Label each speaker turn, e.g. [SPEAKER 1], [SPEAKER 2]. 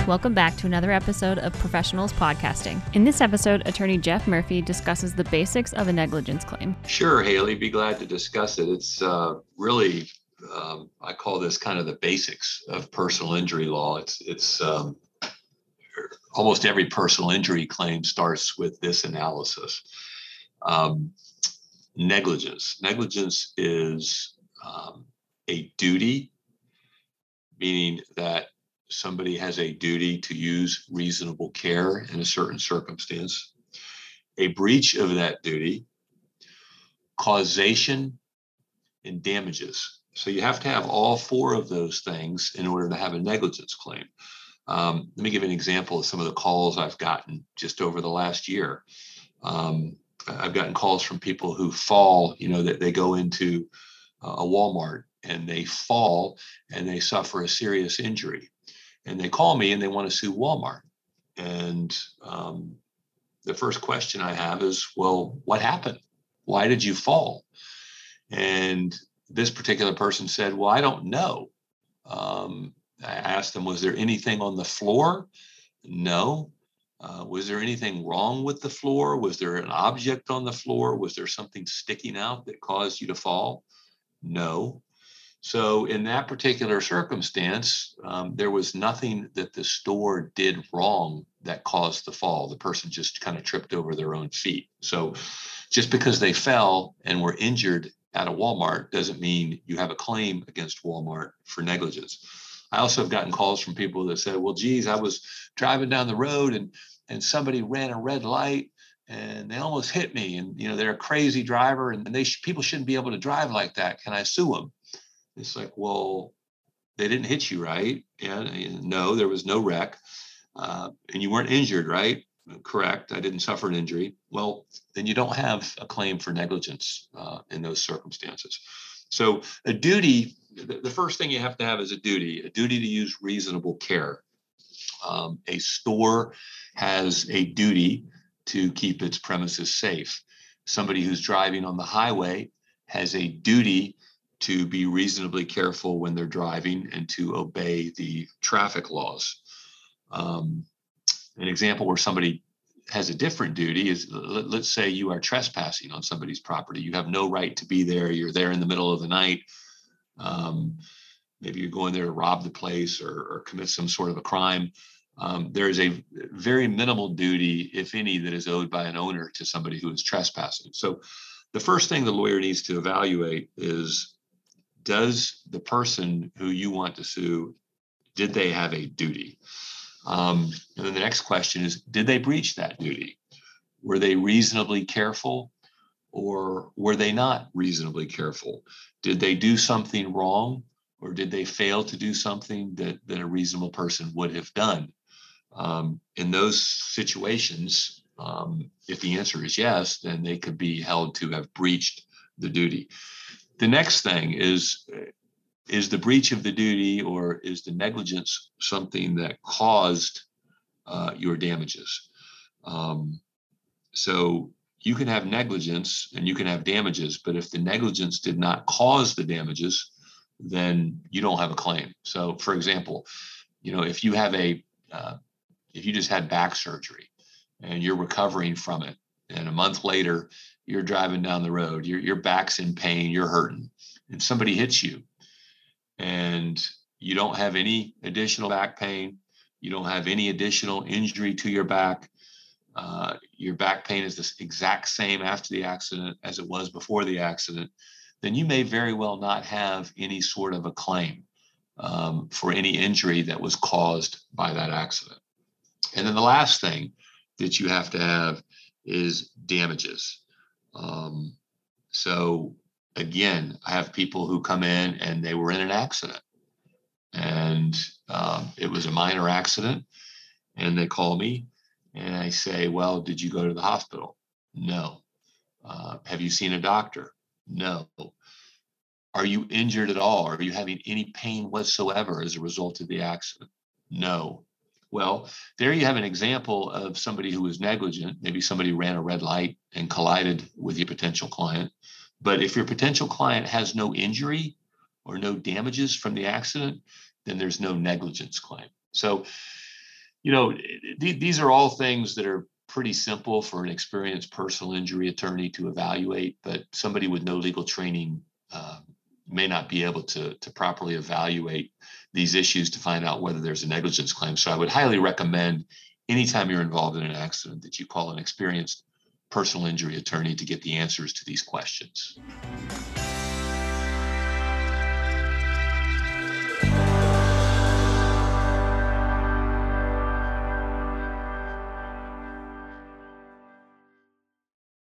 [SPEAKER 1] Welcome back to another episode of Professionals Podcasting. In this episode, attorney Jeff Murphy discusses the basics of a negligence claim.
[SPEAKER 2] Sure, Haley, be glad to discuss it. It's really, I call this kind of the basics of personal injury law. It's almost every personal injury claim starts with this analysis. Negligence. Negligence is a duty, meaning that somebody has a duty to use reasonable care in a certain circumstance, a breach of that duty, causation, and damages. So you have to have all four of those things in order to have a negligence claim. Let me give you an example of some of the calls I've gotten just over the last year. I've gotten calls from people who fall, that they go into a Walmart and they fall and they suffer a serious injury. And they call me and they want to sue Walmart. And the first question I have is, well, what happened? Why did you fall? And this particular person said, well, I don't know. I asked them, was there anything on the floor? No. Was there anything wrong with the floor? Was there an object on the floor? Was there something sticking out that caused you to fall? No. So in that particular circumstance, there was nothing that the store did wrong that caused the fall. The person just kind of tripped over their own feet. So just because they fell and were injured at a Walmart doesn't mean you have a claim against Walmart for negligence. I also have gotten calls from people that said, well, geez, I was driving down the road and somebody ran a red light and they almost hit me. And, they're a crazy driver and people shouldn't be able to drive like that. Can I sue them? It's like, well, they didn't hit you, right? And no, there was no wreck. And you weren't injured, right? Correct. I didn't suffer an injury. Well, then you don't have a claim for negligence in those circumstances. So a duty, the first thing you have to have is a duty to use reasonable care. A store has a duty to keep its premises safe. Somebody who's driving on the highway has a duty to be reasonably careful when they're driving and to obey the traffic laws. An example where somebody has a different duty is, let's say you are trespassing on somebody's property. You have no right to be there. You're there in the middle of the night. Maybe you're going there to rob the place or commit some sort of a crime. There is a very minimal duty, if any, that is owed by an owner to somebody who is trespassing. So the first thing the lawyer needs to evaluate is, does the person who you want to sue, did they have a duty? And then the next question is, did they breach that duty? Were they reasonably careful or were they not reasonably careful? Did they do something wrong or did they fail to do something that a reasonable person would have done? In those situations, if the answer is yes, then they could be held to have breached the duty. The next thing is the breach of the duty or is the negligence something that caused your damages? So you can have negligence and you can have damages, but if the negligence did not cause the damages, then you don't have a claim. So for example, if you have if you just had back surgery and you're recovering from it, and a month later, you're driving down the road, your back's in pain, you're hurting, and somebody hits you, and you don't have any additional back pain, you don't have any additional injury to your back, your back pain is the exact same after the accident as it was before the accident, then you may very well not have any sort of a claim for any injury that was caused by that accident. And then the last thing that you have to have is damages. So again, I have people who come in and they were in an accident and it was a minor accident and they call me and I say, well, did you go to the hospital? No. Have you seen a doctor? No. Are you injured at all? Are you having any pain whatsoever as a result of the accident? No. Well, there you have an example of somebody who was negligent. Maybe somebody ran a red light and collided with your potential client. But if your potential client has no injury or no damages from the accident, then there's no negligence claim. So These are all things that are pretty simple for an experienced personal injury attorney to evaluate, but somebody with no legal training may not be able to properly evaluate these issues to find out whether there's a negligence claim. So I would highly recommend anytime you're involved in an accident that you call an experienced personal injury attorney to get the answers to these questions.